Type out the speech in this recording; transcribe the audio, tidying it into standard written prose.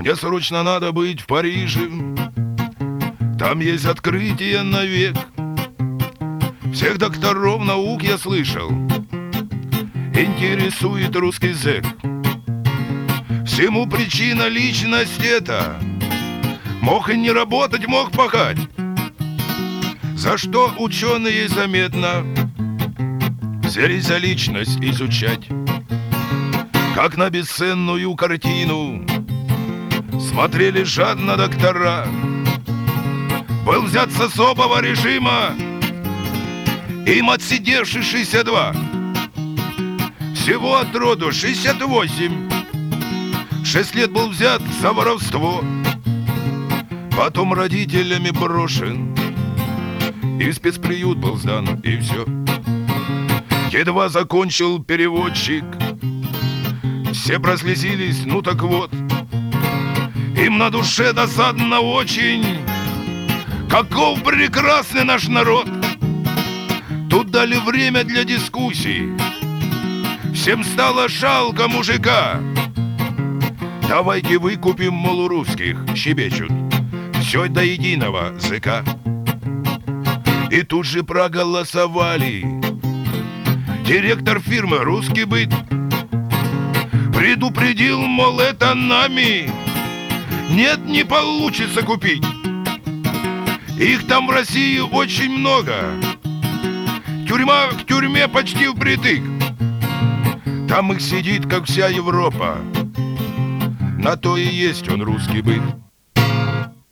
Мне срочно надо быть в Париже. Там есть открытие навек. Всех докторов наук я слышал. Интересует русский зэк. Всему причина личность эта. Мог и не работать, мог пахать. За что ученые заметно взялись за личность изучать. Как на бесценную картину смотрели жадно доктора. Был взят с особого режима им отсидевший 62. Всего от роду 68. 6 лет был взят за воровство. Потом родителями брошен и в спецприют был сдан, и все. Едва закончил переводчик, все прослезились, ну так вот. Им на душе досадно очень. Каков прекрасный наш народ! Тут дали время для дискуссий. Всем стало жалко мужика. Давайте выкупим, мол, у русских, щебечут, все до единого зэка. И тут же проголосовали. Директор фирмы «Русский быт» предупредил, мол, это нами нет, не получится купить. Их там в России очень много. Тюрьма к тюрьме почти впритык. Там их сидит, как вся Европа. На то и есть он русский быт.